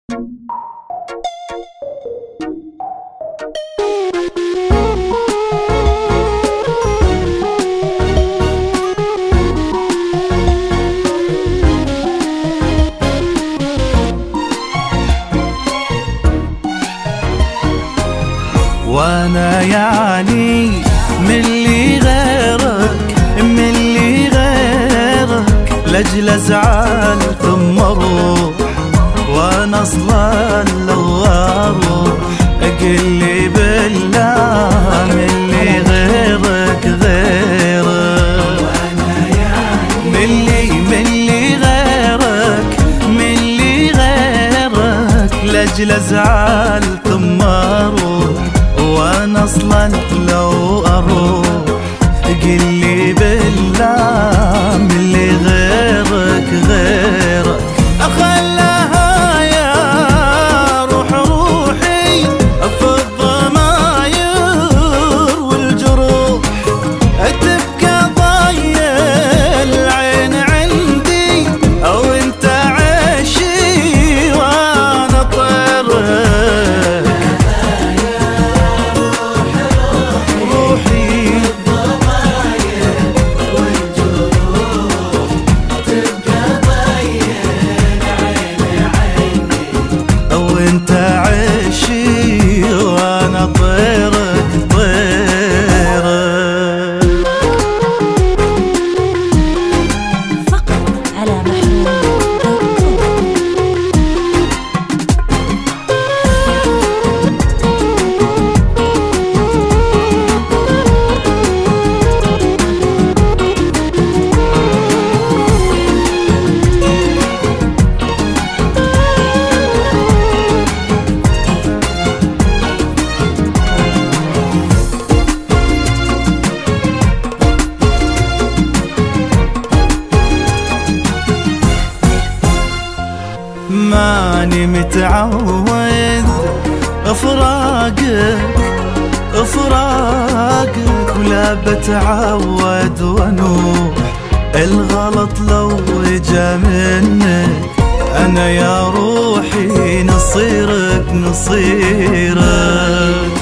وانا يعني من اللي غيرك لاجل ازعل ثم اروح، وانا اصلا لو اروح اقلي بالله من اللي غيرك وانا يعني من اللي غيرك لاجل ازعل ثم اروح، وانا اصلا لو اروح قلي بالله من اللي غيرك اخلاها يا روح روحي في الضماير والجروح، تبقى ضايع العين عندي او انت عيشي وانا طيرك. انت عيشي وانا طيرك فقط على ماني متعود افراقك ولا بتعود وانوح، الغلط لو جا منك انا يا روحي نصيرك